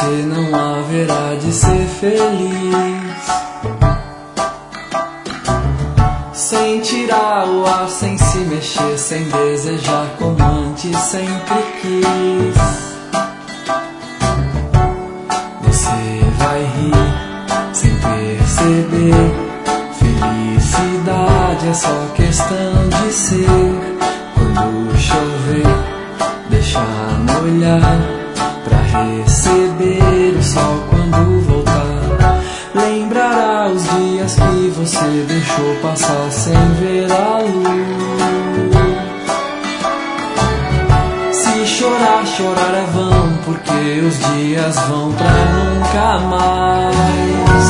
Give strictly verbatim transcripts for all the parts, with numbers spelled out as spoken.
você não haverá de ser feliz. Sem tirar o ar, sem se mexer, sem desejar como antes sempre quis. Você vai rir sem perceber. Felicidade é só questão de ser. Quando chover, deixar molhar pra receber o sol quando voltar. Lembrará os dias que você deixou passar sem ver a luz. Se chorar, chorar é vão, porque os dias vão pra nunca mais.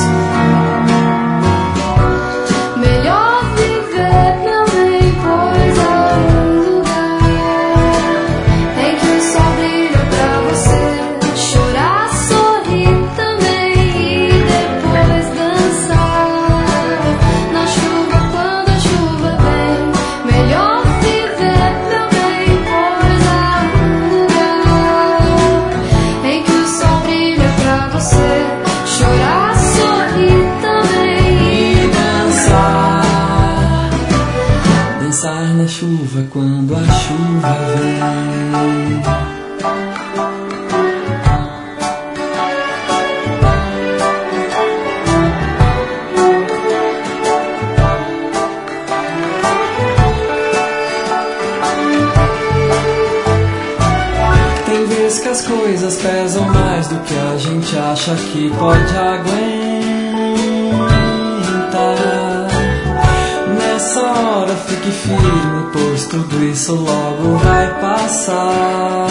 Melhor viver também, pois há um lugar em que o sol brilha pra você. Chorar, sorrir também e depois dançar na chuva quando a chuva vem. Melhor viver também, pois há um lugar em que o sol brilha pra você. Chorar, sorrir também e dançar. Dançar na chuva quando a chuva vem. Tem vezes que as coisas pesam mais do que a gente acha que pode aguentar. Nessa hora fique firme, pois tudo isso logo vai passar.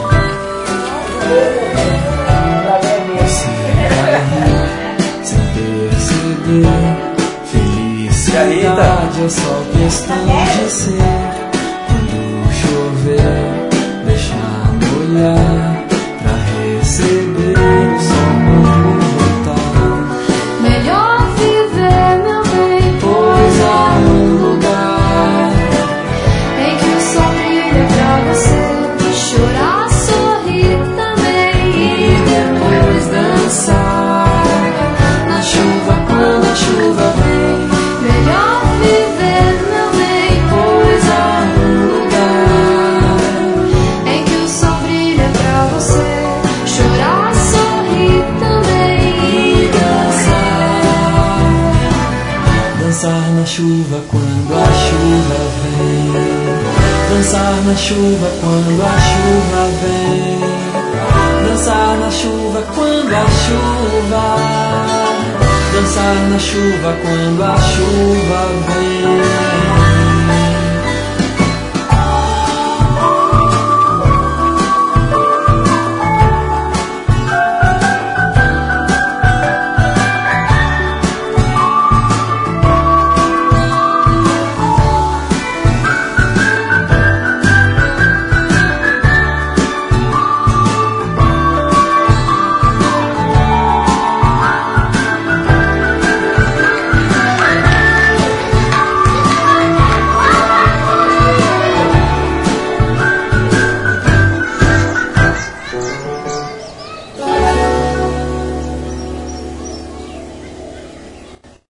Você vai rir sem perceber. Felicidade é só questão de ser. Quando chover, deixar molhar pra receber o sol quando voltar. Melhor viver, meu bem, Pois há um lugar em que o sol brilha pra você. Chorar, sorrir também e depois dançar na chuva quando a chuva vem. melhor viver, meu bem, Pois há um lugar em que o sol brilha pra você. Chorar, sorrir também e dançar. Dançar na chuva quando a chuva vem. Dançar na chuva quando a chuva vem. Dançar na chuva quando a chuva. Dançar na chuva quando a chuva vem.